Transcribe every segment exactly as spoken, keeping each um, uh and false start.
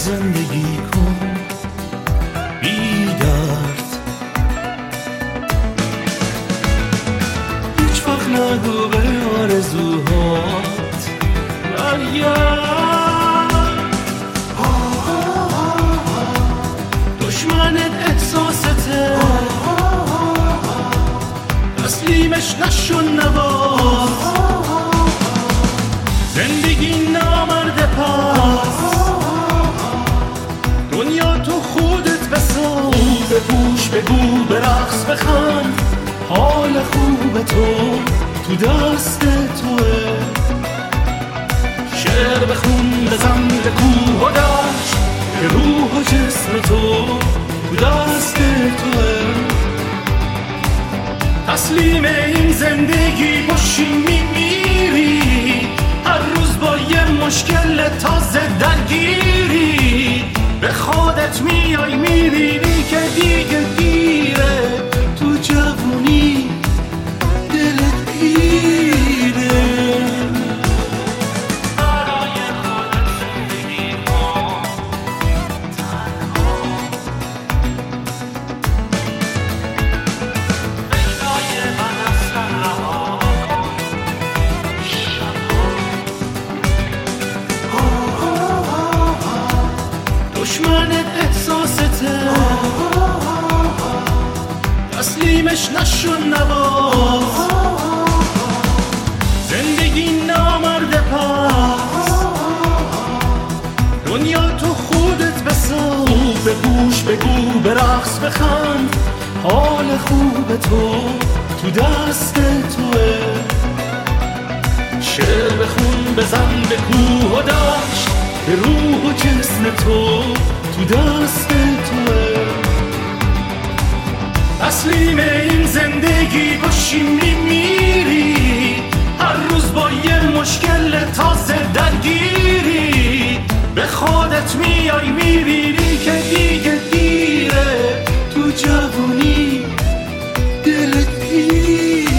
زندگی کن بی درد. هیچ وقت نگو به آرزوهات برگرد. دشمنت احساسته، تسلیمش نشون نباز. زندگی نامرده پس، دنیا تو خودت بساز. بپوش بگو برقص بخند، حال خوب تو تو دست توه. شعر بخون بزن به کوه و دشت، که روح و جسم تو تو دست توه. تسلیم این زندگی باشی میمیری، هر روز با یه مشکل تازه درگیری. به خودت میای میبینی که دیگه دیره، تو جوونی دلت پیره. برای خودت زندگی کن تنها، فکرای من اصلا رها کن شبها. دشمنت احساسته، تسلیمش نشون نباز. زندگی نامرده پس، دنیا تو خودت بساز. بپوش بگو برقص بخند، حال خوب تو تو دست توه. شعر بخون بزن به کوه و دشت، به روح و جسم تو تو دست توه. تسلیم این زندگی باشی میمیری، هر روز با یه مشکل تازه درگیری. به خودت میای میبینی که دیگه دیره، تو جوونی دلت پیره.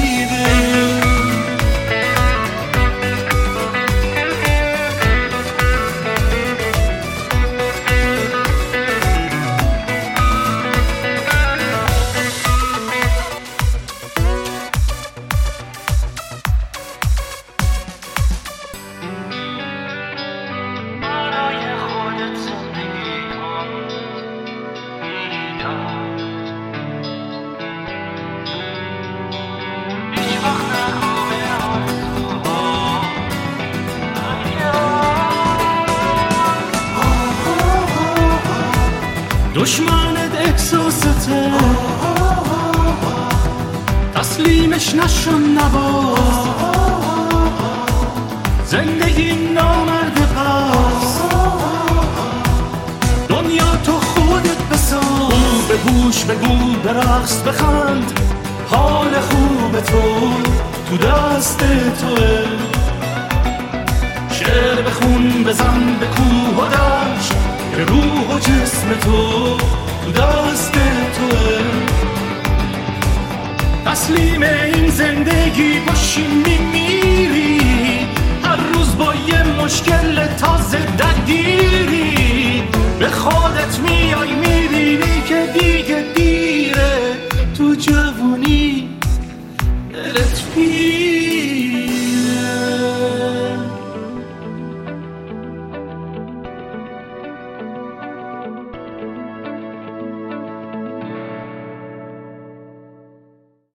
دشمنت احساسته، تسلیمش نشون نباز. زندگی نامرده پس، دنیا تو خودت بساز. بپوش بگو برقص بخند، حال خوب تو تو دست توه. شعر بخون بزن به کوه و دشت، که روح و جسم تو تو دست توه. تسلیم این زندگی